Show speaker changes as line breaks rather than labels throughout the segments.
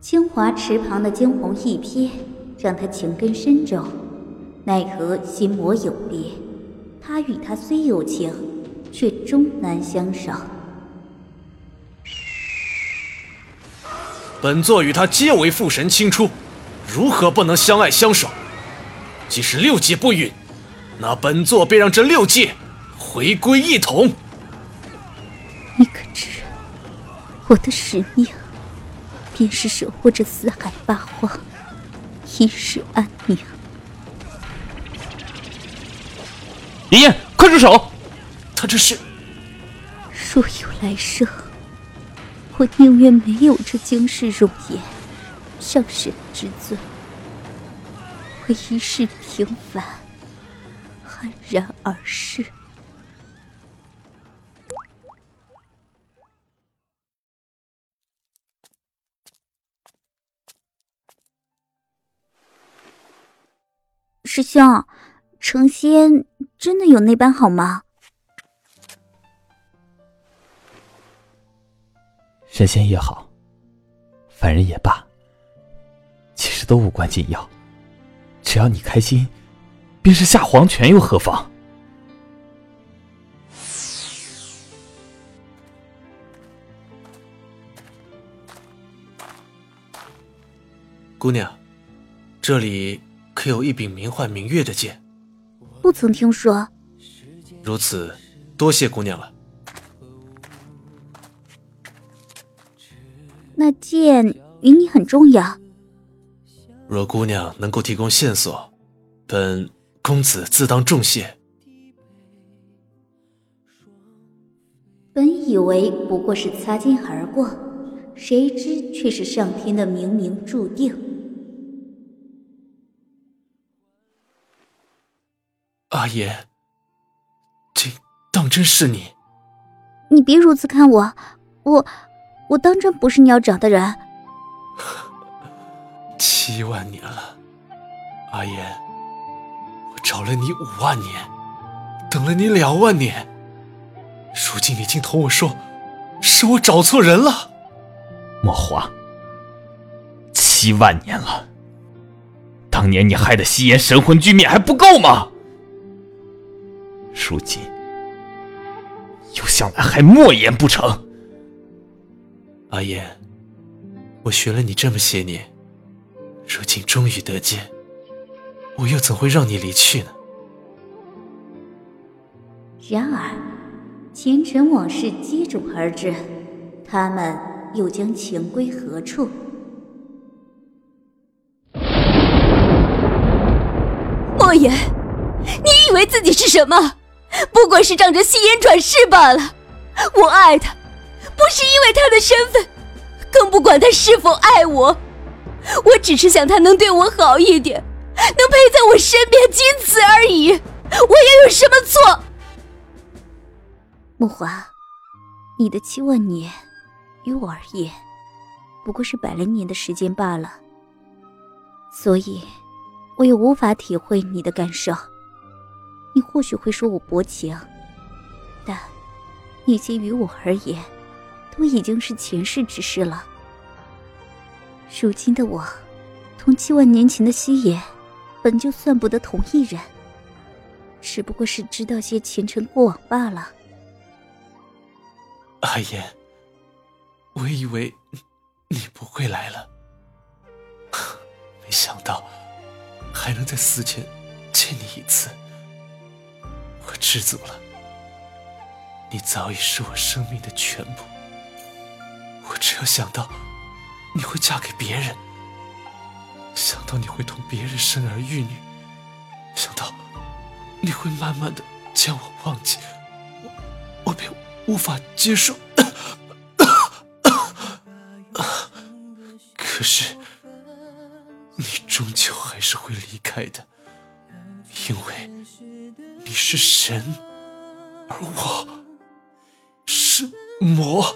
清华池旁的惊鸿一瞥，让他情根深重，奈何心魔有别，他与他虽有情，却终难相守。
本座与他皆为父神亲出，如何不能相爱相守？即使6界不允，那本座便让这6界回归一统。
你可知，我的使命便是守护着四海八荒，一世安宁。
妍妍，快住手！
他这是……
若有来生，我宁愿没有这惊世容颜，上神之尊，我一世平凡，安然而逝。师兄，成仙真的有那般好吗？
神仙也好，凡人也罢，其实都无关紧要，只要你开心，便是下黄泉又何妨？
姑娘，这里可有一柄名唤明月的剑？
不曾听说。
如此，多谢姑娘了。
那剑与你很重要。
若姑娘能够提供线索，本公子自当重谢。
本以为不过是擦肩而过，谁知却是上天的冥冥注定。
阿言，这当真是你？
你别如此看我，我当真不是你要找的人。
7万年了，阿言，我找了你5万年，等了你2万年，如今你竟同我说，是我找错人了。
莫华，7万年了，当年你害得西炎神魂俱灭还不够吗？如今又想来害莫言不成？
阿言，我学了你这么些年，如今终于得见，我又怎会让你离去呢？
然而前尘往事接踵而至，他们又将情归何处？
莫言，你以为自己是什么？不过是仗着西炎转世罢了。我爱他，不是因为他的身份，更不管他是否爱我，我只是想他能对我好一点，能陪在我身边，仅此而已。我又有什么错？
莫华，你的7万年于我而言不过是100来年的时间罢了，所以我也无法体会你的感受。你或许会说我薄情，但那些于我而言都已经是前世之事了。如今的我同7万年前的西野本就算不得同一人，只不过是知道些前尘过往罢了。
阿言，我以为你不会来了，没想到还能在死前见你一次。我知足了，你早已是我生命的全部。我只要想到你会嫁给别人，想到你会同别人生儿育女，想到你会慢慢的将我忘记，我便无法接受。可是你终究还是会离开的，因为你是神，而我是魔。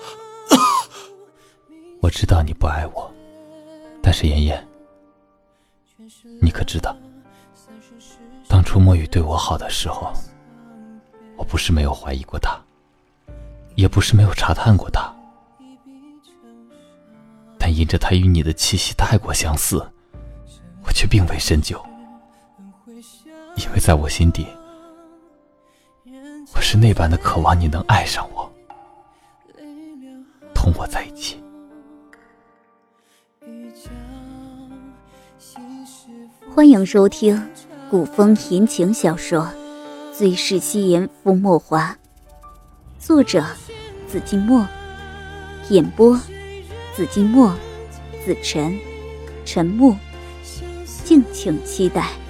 我知道你不爱我，但是妍妍，你可知道，当初墨雨对我好的时候，我不是没有怀疑过他，也不是没有查探过他，但但因着它与你的气息太过相似，我却并未深究。因为在我心底，我是那般的渴望你能爱上我，同我在一起。
欢迎收听古风言情小说《最是夕颜付墨华》，作者紫金墨，演播紫金墨、子晨、陈木，敬请期待。